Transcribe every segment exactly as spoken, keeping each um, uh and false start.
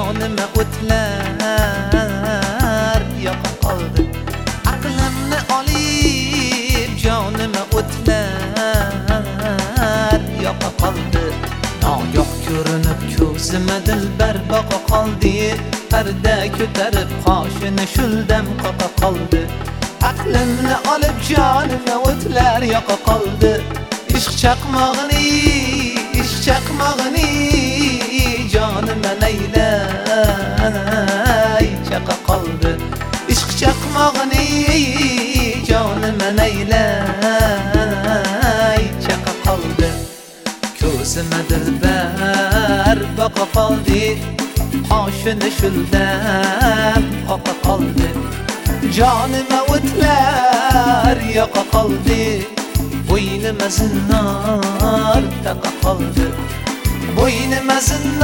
jonima o'tlar yoqa qoldi. Aqlimni olib jonima o'tlar yoqa qoldi. Nogoh ko'rinib ko'zima dilbar boqa qoldi. Parda ko'tarib qoshini shuldam qoqa qoldi. Aqlimni olib jonima o'tlar yoqa qoldi. Ishq chaqmog'ini, ishq chaqmog'ini jonima naylay chaqa qoldi. Ishq chaqmog'ini jonima naylay chaqa qoldi. Ko'zima dilbar boqa qoldi. Qoshini shuldam qoqa qoldi. Jonima o'tlar yoqa qoldi. Bo'ynima zinnor taqa qoldi. Bo'ynima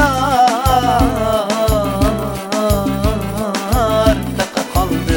zinnor taqa qoldi.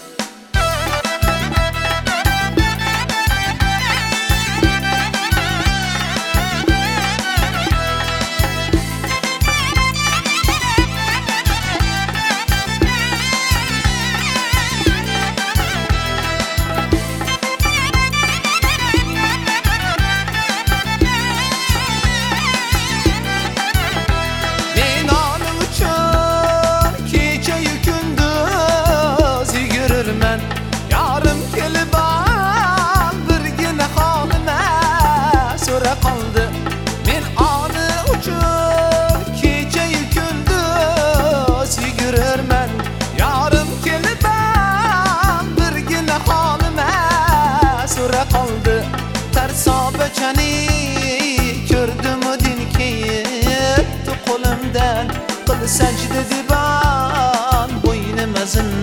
Men oni uchun kecha-yu kunduz yugururman. Yarim kelib birgina holima so'ra qoldi. Tarsobachani ko'rdim din kiyib qo'limdan qil sajda divan. Bo'ynima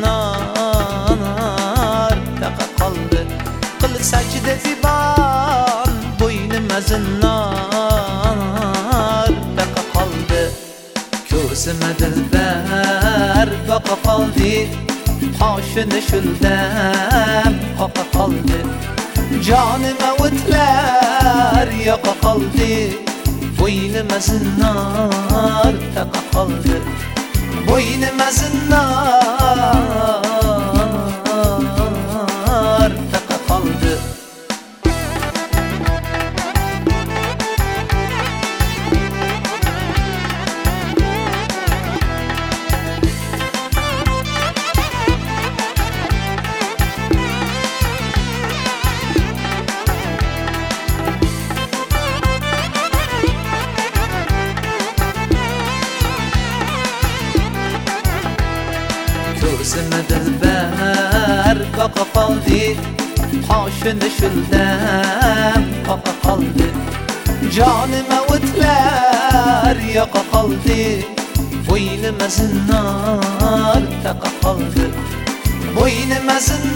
zinnor taqa qoldi. Qil sajda divan. Bo'ynima zinnor taqa qoldi. Ko'zima dilbar boqa qoldi. Qoshini shuldam qoqa qoldi. Jonima o'tlar yoqa qoldi. Bo'ynima zinnor taqa qoldi. Bo'ynima zinnor taqa qoldi. Ko'zima dilbar boqa qoldi. Qoshini shuldam qoqa qoldi. Jonima o'tlar yoqa qoldi. Bo'ynima zinnor taqa qoldi. Bo'ynima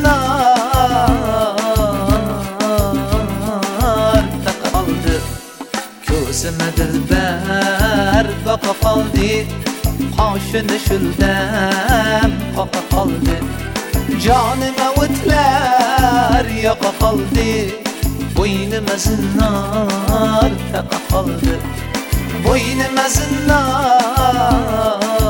zinnor taqa qoldi. Ko'zima dilbar boqa qoldi. Qoshini shuldam qoqa qoldi. Jonima o'tlar yoqa qoldi. Bo'ynima zinnor taqa qoldi. Bo'ynima zinnor